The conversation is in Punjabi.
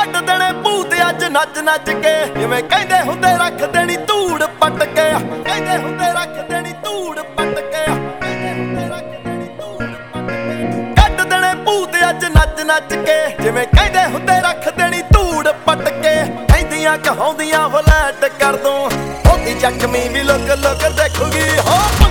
ਕੱਢ ਦੇਣੇ ਭੂਤ ਅੱਜ ਨੱਚ ਨੱਚ ਕੇ ਜਿਵੇਂ ਕਹਿੰਦੇ ਹੁੰਦੇ ਰੱਖ ਦੇਣੀ ਧੂੜ ਪੱਟ ਕੇ ਕਹਿੰਦੇ ਹੁੰਦੇ ਰੱਖ ਦੇਣੀ ਧੂੜ ਪੱਟ ਕੇ ਕਹਿੰਦੇ ਹੁੰਦੇ ਰੱਖ ਦੇਣੀ ਧੂੜ ਪੱਟ ਕੇ ਕੱਢ ਦੇਣੇ ਭੂਤ ਅੱਜ ਨੱਚ ਨੱਚ ਕੇ ਜਿਵੇਂ ਕਹਿੰਦੇ ਹੁੰਦੇ ਰੱਖ ਦੇਣੀ ਧੂੜ ਪੱਟ ਕੇ ਕਹਿੰਦੀਆਂ ਕਹਾਉਂਦੀਆਂ ਫਲੈਟ ਕਰ ਦੂੰ ਉਹਦੀ ਜ਼ਖਮੀ ਵੀ ਲੋਕ ਲੋਕ ਦੇਖੂਗੀ ਹੋ